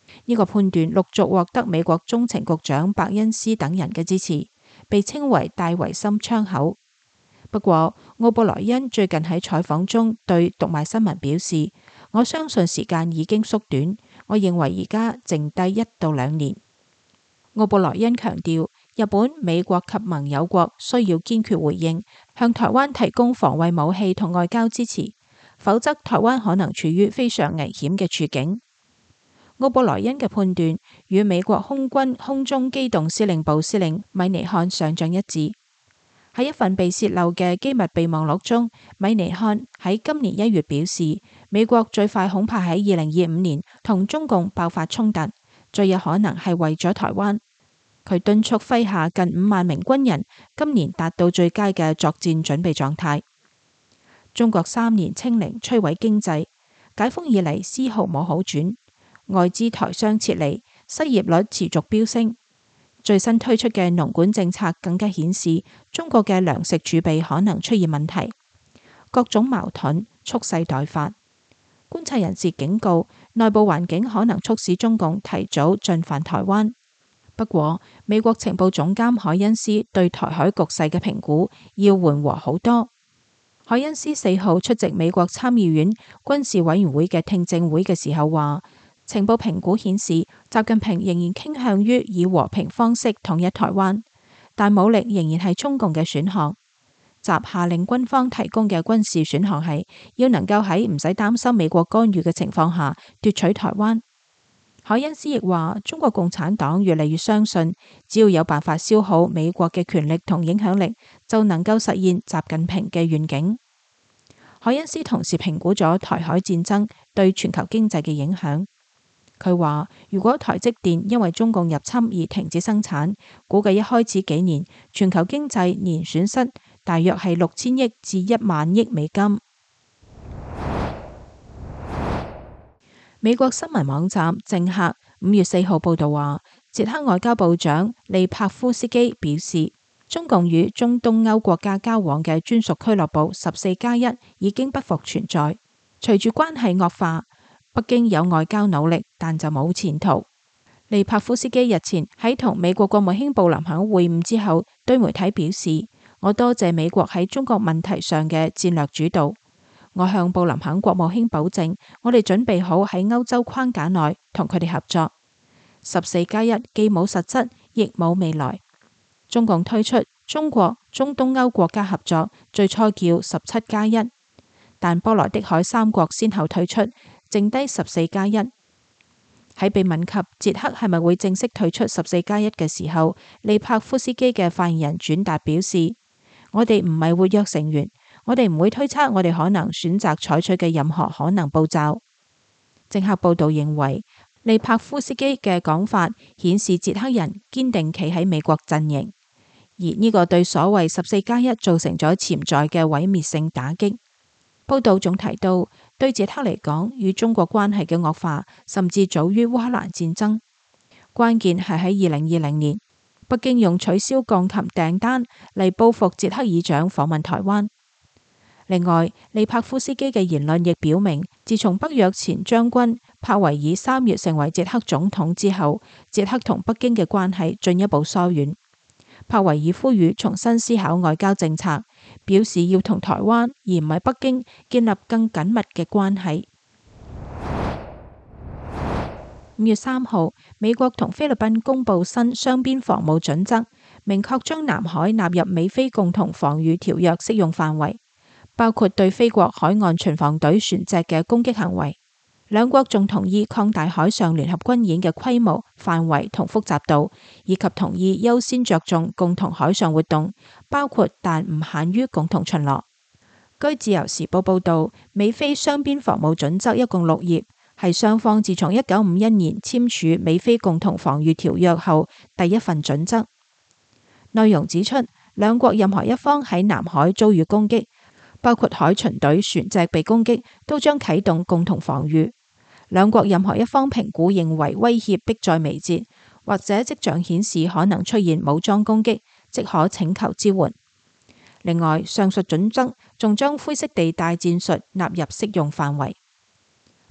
呢個判斷陸續獲得美國中情局長伯恩斯等人嘅支持，被稱為戴維森窗口。不過，奧布萊恩最近喺採訪中對讀賣新聞表示：我相信時間已經縮短，我認為而家剩低1到2年。奧布萊恩強調，日本、美國及盟友國需要堅決回應，向台灣提供防衛武器同外交支持，否則台灣可能處於非常危險嘅處境。奧布萊恩嘅判斷與美國空軍空中機動司令部司令米尼漢上將一致。喺一份被洩漏嘅機密備忘錄中，米尼漢喺今年1月表示，美國最快恐怕喺2025年同中共爆發衝突，最有可能係為咗台灣。佢敦促麾下近5萬名軍人今年達到最佳嘅作戰準備狀態。中國3年清零摧毀經濟，解封以嚟絲毫冇好轉，外資台商撤離，失業率持續飆升。最新推出嘅農管政策更加顯示，中國嘅糧食儲備可能出現問題，各種矛盾蓄勢待發。觀察人士警告，內部環境可能促使中共提早進犯台灣。不過，美國情報總監海恩斯對台海局勢嘅評估要緩和好多。海恩斯4號出席美國參議院軍事委員會嘅聽證會嘅時候話，情報評估顯示，習近平仍然傾向於以和平方式統一台灣，但武力仍然係中共嘅選項。習下令軍方提供嘅軍事選項係要能夠喺唔使擔心美國干預嘅情況下奪取台灣。海恩斯亦話，中國共產黨越嚟越相信，只要有辦法消耗美國嘅權力同影響力，就能夠實現習近平嘅願景。海恩斯同時評估咗台海戰爭對全球經濟嘅影響。佢話，如果台積電因為中共入侵而停止生產，估計一開始幾年全球經濟年損失大約係6000億至1萬億美金。美國新聞網站政客5月4號報道話，捷克外交部長利帕夫斯基表示，中共與中東歐國家交往嘅專屬俱樂部14+1已經不復存在。隨住關係惡化，北京有外交努力，但就冇前途。利帕夫斯基日前喺同美國國務卿布林肯會晤之後，對媒體表示：我多謝美國喺中國問題上嘅戰略主導。我向布林肯國務卿保證，我哋準備好喺歐洲框架內同佢哋合作。14+1既冇實質，亦冇未來。中共推出中國中東歐國家合作，最初叫17+1，但波羅的海3國先後退出，剩低14+1。喺被問及捷克係咪會正式退出14+1嘅時候，利帕夫斯基嘅發言人轉達表示：我哋唔係活躍成員，我哋唔會推測我哋可能選擇採取嘅任何可能步驟。政客報道認為，利帕夫斯基嘅講法顯示捷克人堅定企喺美國陣營，而呢個對所謂14+1造成咗潛在嘅毀滅性打擊。報道仲提到，對捷克嚟講，與中國關係嘅惡化甚至早於烏克蘭戰爭。關鍵係喺2020年，北京用取消鋼琴訂單嚟報復捷克議長訪問台灣。另外，利帕夫斯基嘅言論亦表明，自從北約前將軍帕維爾3月成為捷克總統之後，捷克同北京嘅關係進一步疏遠。帕維爾呼籲重新思考外交政策，表示要同台灣而唔係北京建立更緊密嘅關係。5月3號，美國同菲律賓公布新雙邊防務準則，明確將南海納入美菲共同防禦條約適用範圍，包括對菲國海岸巡防隊船隻嘅攻擊行為。兩國仲同意擴大海上聯合軍演嘅規模、範圍同複雜度，以及同意優先着重共同海上活動，包括但唔限於共同巡邏。據自由時報報道，美菲雙邊防務準則一共6頁，係雙方自從1951年簽署美菲共同防禦條約後第一份準則。內容指出，兩國任何一方喺南海遭遇攻擊，包括海巡隊船隻被攻擊，都將啟動共同防禦。兩國任何一方評估認為威脅迫在眉睫，或者跡象顯示可能出現武裝攻擊，即可請求支援。另外，上述準則仲將灰色地帶戰術納入適用範圍。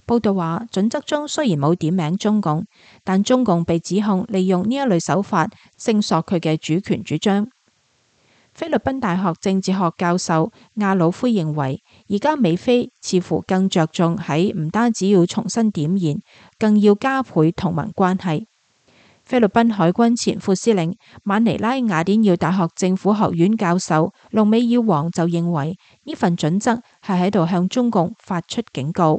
報道話，準則中雖然冇點名中共，但中共被指控利用呢一類手法聲索佢嘅主權主張。菲律賓大學政治學教授亞魯灰認為，而家美菲似乎更着重喺唔單止要重新點燃，更要加倍同盟關係。菲律賓海軍前副司令馬尼拉雅典耀大學政府學院教授龍美耀王就認為，呢份準則係喺度向中共發出警告。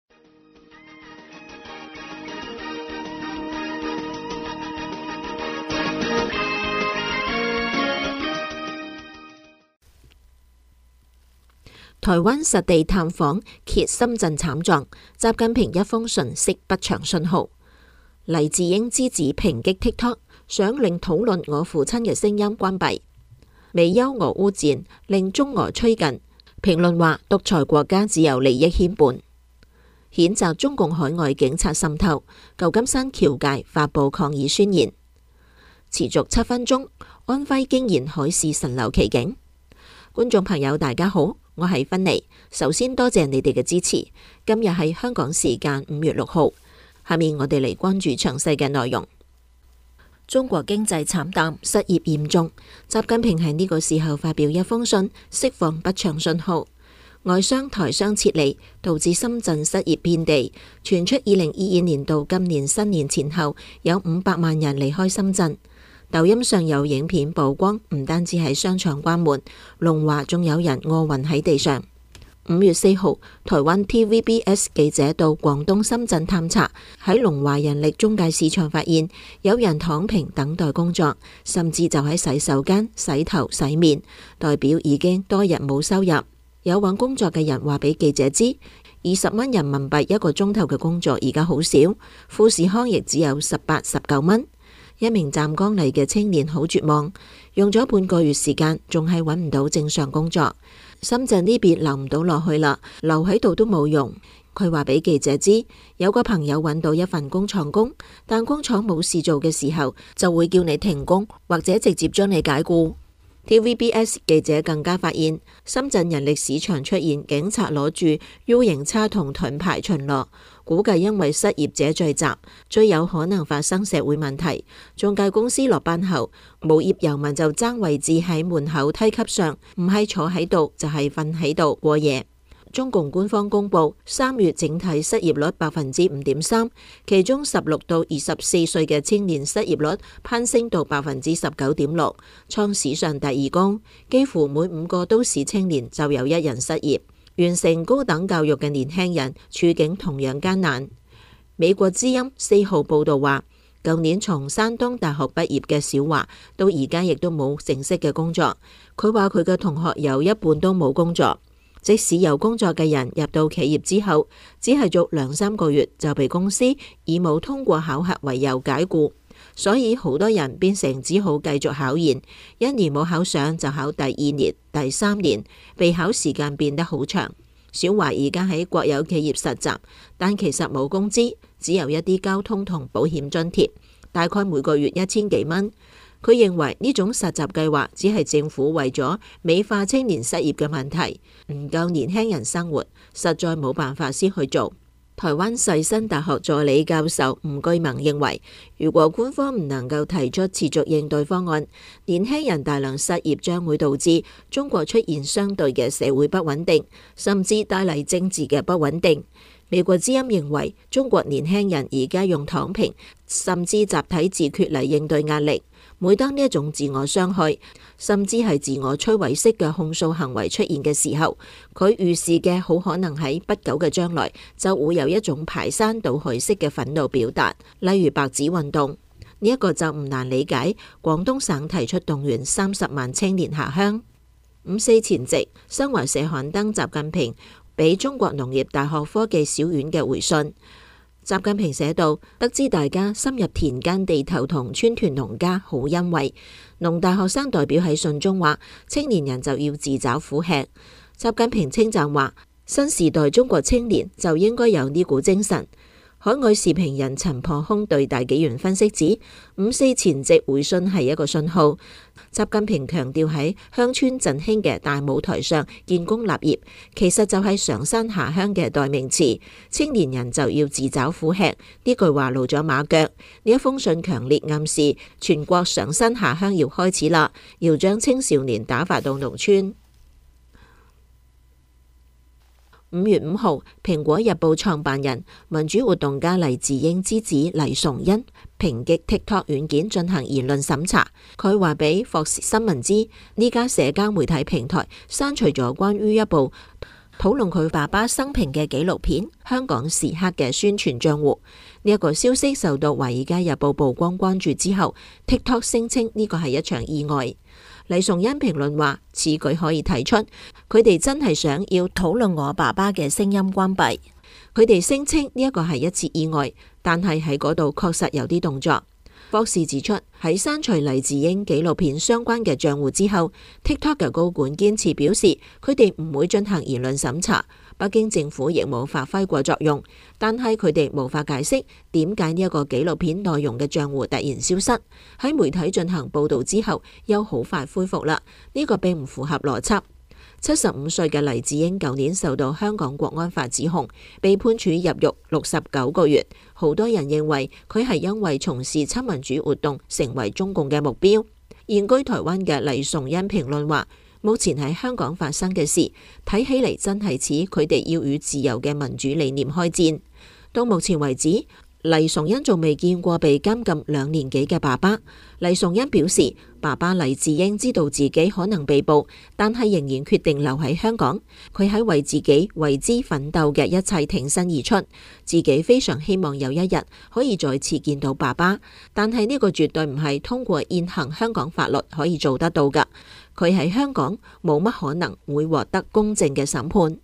台灣實地探訪揭深圳慘狀，習近平一封信息不詳信號。黎智英之子抨擊 TikTok， 想令討論我父親嘅聲音關閉。美憂俄烏戰令中俄趨近，評論話獨裁國家只有利益牽絆。譴責中共海外警察滲透，舊金山僑界發佈抗議宣言。持續7分鐘，安徽驚現海市蜃樓奇景。觀眾朋友大家好，我係芬妮。首先多謝你哋嘅支持。今日係香港時間5月6號，下面我哋嚟關注詳細嘅內容。中國經濟慘淡，失業嚴重。習近平喺呢個時候發表一封信，釋放不詳信號。外商台商撤離，導致深圳失業遍地。傳出2022年到今年新年前後有500萬人離開深圳。抖音上有影片曝光，唔單止係商場關門，龍華仲有人餓暈喺地上。5月4號，台灣 TVBS 記者到廣東深圳探查，喺龍華人力中介市場發現有人躺平等待工作，甚至就喺洗手間洗頭洗面，代表已經多日冇收入。有搵工作嘅人話俾記者知，20蚊人民幣1個鐘頭嘅工作而家好少，富士康亦只有18、19蚊。一名湛江嚟嘅青年好絕望，用咗半個月時間，仲係揾唔到正常工作。深圳呢邊留唔到落去啦，留喺度都冇用。佢話俾記者知，有個朋友揾到一份工廠工，但工廠冇事做嘅時候，就會叫你停工，或者直接將你解僱。TVBS 記者更加發現，深圳人力市場出現警察攞住 U 型叉同盾牌巡邏，估計因為失業者聚集，最有可能發生社會問題。中介公司落班後，無業遊民就爭位置喺門口梯級上，唔係坐喺度就係瞓喺度過夜。中共官方公布3月整體失業率5.3%，其中16到24歲嘅青年失業率攀升到19.6%，創史上第2高。幾乎每5個都市青年就有1人失業。完成高等教育嘅年輕人處境同樣艱難。美國之音4號報道話，舊年從山東大學畢業嘅小華到而家亦都冇正式嘅工作。佢話佢嘅同學有一半都冇工作。即使有工作嘅人入到企業之後，只係做2-3個月就被公司以冇通過考核為由解僱，所以好多人變成只好繼續考研，1年冇考上就考第2年、第3年，備考時間變得好長。小華而家喺國有企業實習，但其實冇工資，只有一啲交通同保險津貼，大概每個月1000幾蚊。佢認為呢種實習計劃只係政府為咗美化青年失業嘅問題，唔夠年輕人生活，實在冇辦法先去做。台灣世新大學助理教授吳居盟認為，如果官方唔能夠提出持續應對方案，年輕人大量失業將會導致中國出現相對嘅社會不穩定，甚至帶嚟政治嘅不穩定。美國之音認為，中國年輕人而家用躺平甚至集體自決嚟應對壓力。每當呢一種自我傷害，甚至係自我摧毀式嘅控訴行為出現嘅時候，佢預示嘅好可能喺不久嘅將來就會有一種排山倒海式嘅憤怒表達，例如白紙運動。呢一個就唔難理解。廣東省提出動員30萬青年下鄉。5.4前夕，新華社刊登習近平俾中國農業大學科技小院嘅回信。習近平寫道：得知大家深入田間地頭同村屯農家，好欣慰。農大學生代表喺信中話：青年人就要自找苦吃。習近平稱讚話：新時代中國青年就應該有呢股精神。 海外時評人陳破空對大紀元分析指，5·4前夕回信係一個信號。習近平強調喺鄉村振興嘅大舞台上建功立業，其實就係上山下鄉嘅代名詞。青年人就要自找苦吃，呢句話露咗馬腳。呢一封信強烈暗示全國上山下鄉要開始啦，要將青少年打發到農村。5月5號，蘋果日報創辦人、民主活動家黎智英之子黎崇恩抨擊 TikTok 軟件進行言論審查。佢話俾霍士新聞知，呢家社交媒體平台刪除咗關於一部討論佢爸爸生平嘅紀錄片《香港時刻》嘅宣傳賬戶。呢一個消息受到《華爾街日報》曝光關注之後，TikTok 聲稱呢個係一場意外。黎崇恩評論話，此舉可以睇出佢哋真係想要討論我爸爸嘅聲音關閉。佢哋聲稱呢一個係一次意外，但係喺嗰度確實有啲動作。博士指出，喺刪除黎智英紀錄片相關嘅賬戶之後，TikTok 嘅高管堅持表示佢哋唔會進行言論審查。北京政府亦冇發揮過作用，但係佢哋無法解釋點解呢一個紀錄片內容嘅賬戶突然消失，喺媒體進行報道之後又好快恢復啦。呢個並唔符合邏輯。75歲嘅黎智英舊年受到香港國安法指控，被判處入獄69個月。好多人認為佢係因為從事親民主活動成為中共嘅目標。現居台灣嘅黎崇恩評論話，目前喺香港發生嘅事，睇起嚟真係似佢哋要與自由嘅民主理念開戰。到目前為止，黎崇恩仲未見過被監禁2年幾嘅爸爸。黎崇恩表示，爸爸黎智英知道自己可能被捕，但係仍然決定留喺香港。佢喺為自己為之奮鬥嘅一切挺身而出，自己非常希望有一日可以再次見到爸爸，但係呢個絕對唔係通過現行香港法律可以做得到㗎。佢喺香港冇乜可能會獲得公正嘅審判。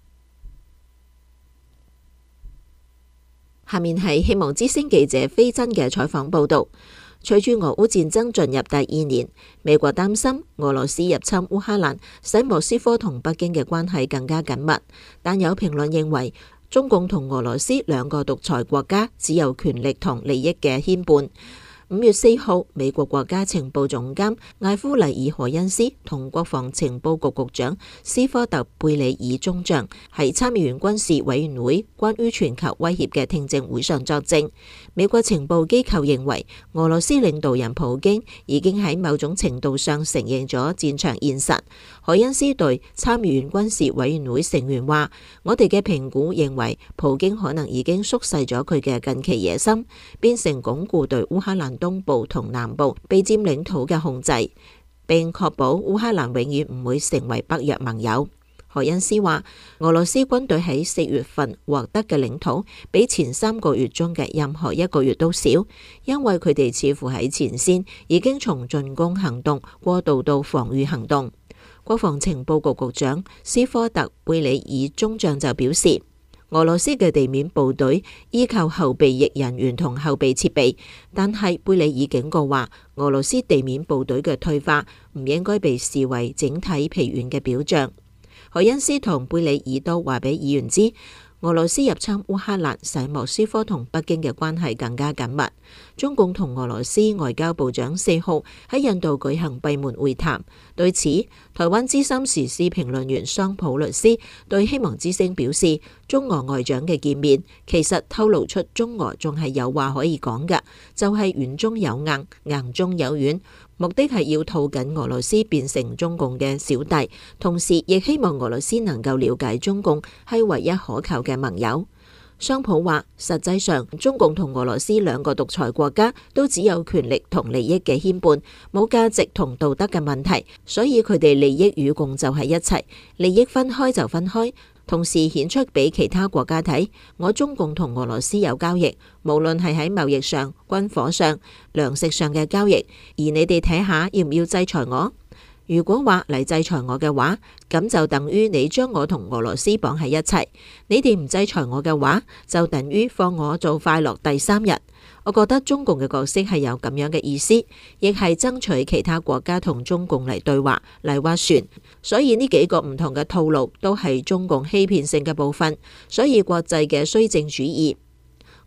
下面係希望之聲記者飛珍嘅採訪報導。隨住俄烏戰爭進入第2年，美國擔心俄羅斯入侵烏克蘭，使莫斯科同北京嘅關係更加緊密。但有評論認為，中共同俄羅斯2個獨裁國家只有權力同利益嘅牽絆。5月4號，美國國家情報總監艾夫尼爾·何恩斯同國防情報局局長斯科特·貝里爾中將喺參議院軍事委員會關於全球威脅嘅聽證會上作證。美國情報機構認為，俄羅斯領導人普京已經喺某種程度上承認咗戰場現實。何恩斯對參議院軍事委員會成員話：我哋嘅評估認為，普京可能已經縮細咗佢嘅近期野心，變成鞏固對烏克蘭東部同南部被佔領土嘅控制，並確保烏克蘭永遠唔會成為北約盟友。何恩斯話，俄羅斯軍隊喺4月份獲得嘅領土比前3個月中嘅任何一個月都少，因為佢哋似乎喺前線已經從進攻行動過渡到防禦行動。國防情報局局長斯科特·貝里爾中將就表示，俄羅斯嘅地面部隊依靠後備役人員同後備設備，但係貝里爾警告話，俄羅斯地面部隊嘅退化唔應該被視為整體疲軟嘅表象。何恩斯同貝里爾都話俾議員知，俄羅斯入侵烏克蘭使莫斯科同北京嘅關係更加緊密。中共同俄羅斯外交部長4號喺印度舉行閉門會談。對此，台灣資深時事評論員桑普律師對希望之聲表示，中俄外長嘅見面其實透露出中俄仲係有話可以講嘅，就係軟中有硬，硬中有軟，目的係要套緊俄羅斯變成中共嘅小弟，同時亦希望俄羅斯能夠了解中共係唯一可靠嘅盟友。桑普話，實際上中共同俄羅斯2個獨裁國家都只有權力同利益嘅牽絆，冇價值同道德嘅問題，所以佢哋利益與共就係一齊，利益分開就分開，同時顯出俾其他國家睇，我中共同俄羅斯有交易，無論係喺貿易上、軍火上、糧食上嘅交易，而你哋睇下要唔要制裁我？如果話嚟制裁我嘅話，咁就等於你將我同俄羅斯綁喺一齊；你哋唔制裁我嘅話，就等於放我做快樂第3日。我覺得中共嘅角色係有咁樣嘅意思，亦係爭取其他國家同中共嚟對話、嚟斡旋。所以呢幾個唔同嘅套路都係中共欺騙性嘅部分。所以國際嘅綏靖主義。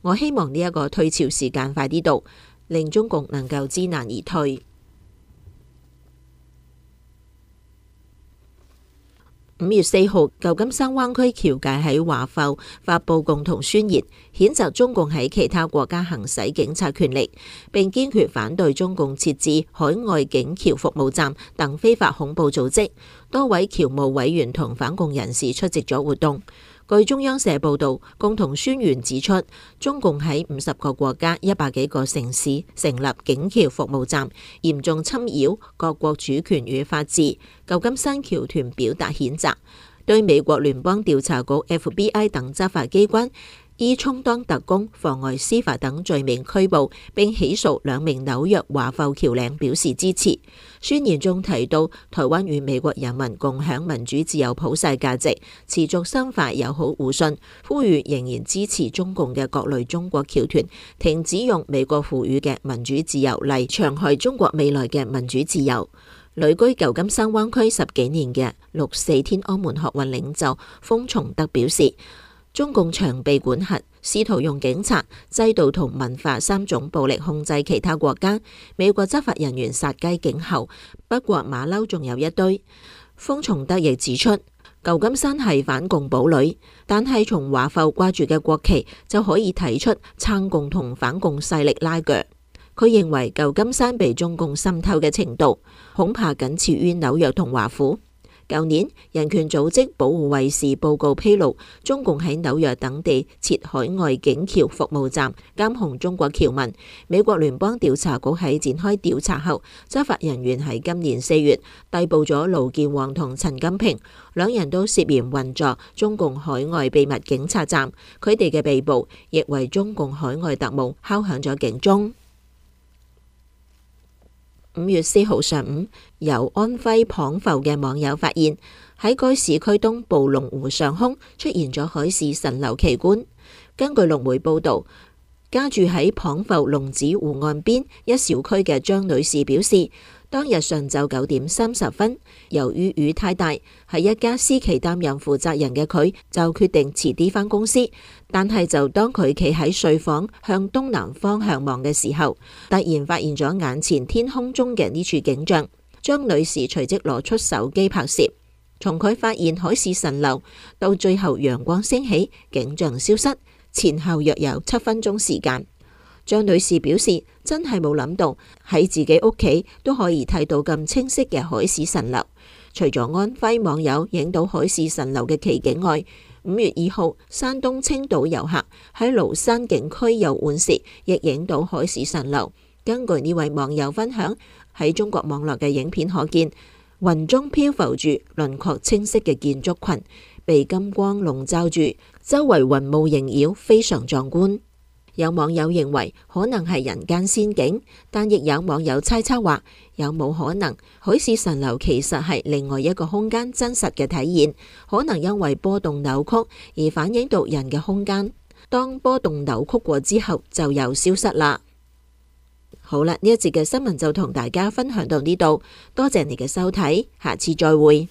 我希望呢一個退潮時間快啲到，令中共能夠知難而退。5月4號，舊金山灣區僑界喺華埠發佈共同宣言，譴責中共喺其他國家行使警察權力，並堅決反對中共設置海外警僑服務站等非法恐怖組織。多位僑務委員同反共人士出席咗活動。據中央社報導，共同宣言指出，中共喺50個國家、100幾個城市成立警僑服務站，嚴重侵擾各國主權與法治。舊金山僑團表達譴責，對美國聯邦調查局 FBI 等執法機關依充當特工、妨礙司法等罪名拘捕並起訴2名紐約華埠僑領表示支持。宣言中提到，台灣與美國人民共享民主自由普世價值，持續深化友好互信，呼籲仍然支持中共嘅各類中國僑團停止用美國賦予嘅民主自由嚟傷害中國未來嘅民主自由。旅居舊金山灣區10幾年嘅6·4天安門學運領袖封從德表示，中共長臂管轄，試圖用警察、制度同文化3種暴力控制其他國家。美國執法人員殺雞儆猴，不過馬騮仲有一堆。封從德亦指出，舊金山係反共堡壘，但係從華埠掛住嘅國旗就可以睇出撐共同反共勢力拉鋸。佢認為舊金山被中共滲透嘅程度，恐怕僅次於紐約同華府。舊年，人權組織保護衛士報告披露，中共喺紐約等地設海外警僑服務站，監控中國僑民。美國聯邦調查局喺展開調查後，執法人員喺今年4月逮捕咗盧健旺同陳金平，2人都涉嫌運作中共海外秘密警察站。佢哋嘅被捕亦為中共海外特務敲響咗警鐘。5月4號上午，由安徽蚌埠嘅網友發現喺該市區東部龍湖上空出現咗海市蜃樓奇觀。根據陸媒報導，家住喺蚌埠龍子湖岸邊一小區嘅張女士表示，當日上晝9點30分，由於雨太大，喺一家私企擔任負責人嘅佢就決定遲啲返公司。但係就當佢企喺睡房向東南方向望嘅時候，突然發現咗眼前天空中嘅呢處景象。張女士隨即攞出手機拍攝，從佢發現海市蜃樓到最後陽光升起，景象消失，前後約有7分鐘時間。張女士表示，真係冇諗到喺自己屋企都可以睇到咁清晰嘅海市蜃樓。除咗安徽網友影到海市蜃樓嘅奇景外，5月2號，山東青島遊客喺廬山景區遊玩時，亦影到海市蜃樓。根據呢位網友分享，喺中國網絡嘅影片可見，雲中漂浮住輪廓清晰嘅建築群，被金光籠罩住，周圍雲霧縈繞，非常壯觀。有網友認為可能係人間仙境，但亦有網友猜測話，有冇可能海市蜃樓其實係另外一個空間真實嘅體現，可能因為波動扭曲而反映到人嘅空間，當波動扭曲過之後就又消失啦。好啦，呢一節嘅新聞就同大家分享到呢度，多謝你嘅收睇，下次再會。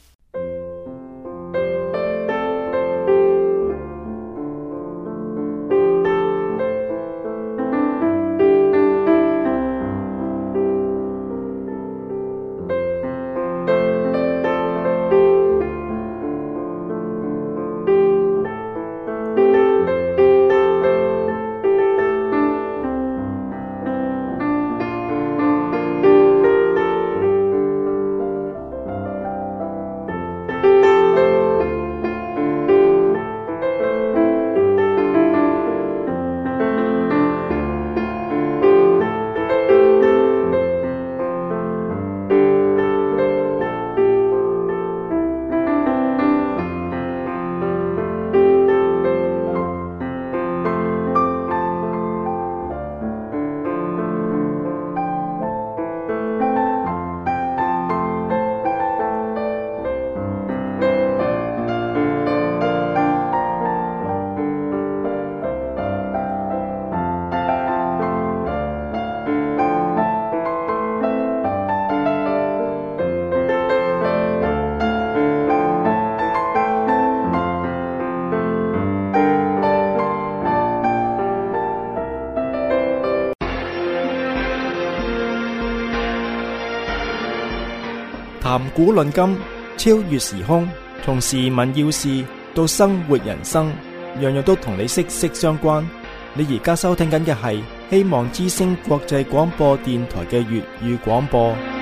談古論今，超越時空，從時聞要事到生活人生，樣樣都同你息息相關。你而家收聽緊嘅係希望之聲國際廣播電台嘅粵語廣播。